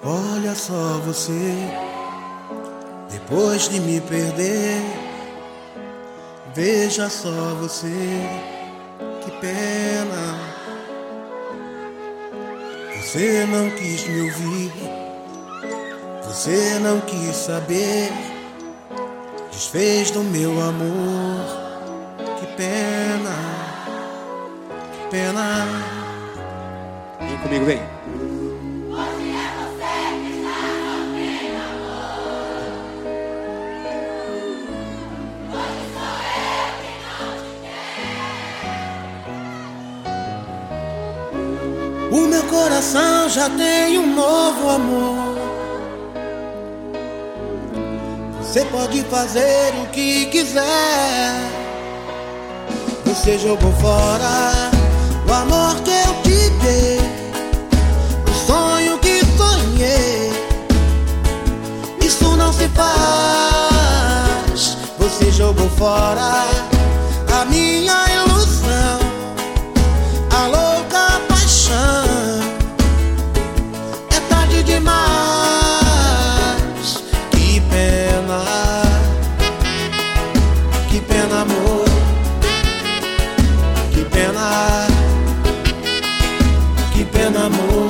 Olha só você, depois de me perder. Veja só você, que pena. Você não quis me ouvir, você não quis saber. Desfez do meu amor, que pena, que pena. Vem comigo, vem. Hoje é você que está sofrendo amor. Hoje sou eu que não te quero. O meu coração já tem um novo amor. Você pode fazer o que quiser. Você jogou fora o amor que eu te dei, o sonho que sonhei. Isso não se faz. Você jogou fora a minha ilusão, a louca paixão. É tarde demais. Que pena, que pena, amor. Que pena, que pena, amor.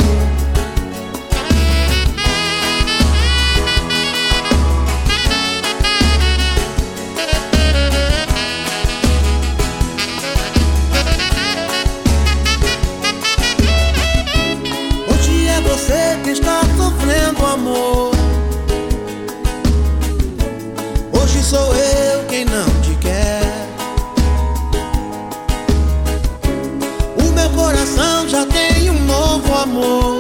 Hoje é você que está sofrendo amor. Hoje sou eu quem não te quer. O meu coração já tem um novo amor.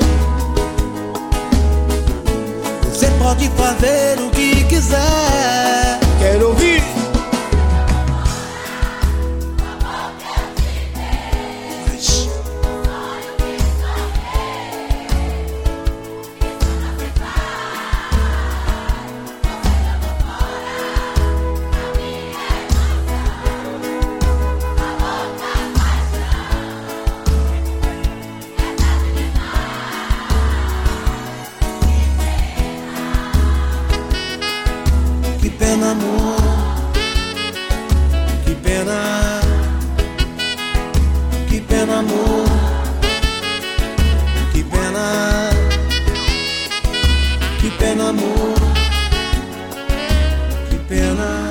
Você pode fazer o que quiser. Quero ouvir. Mas que pena, amor. Que pena, que pena, amor. Que pena, que pena, amor. Que pena.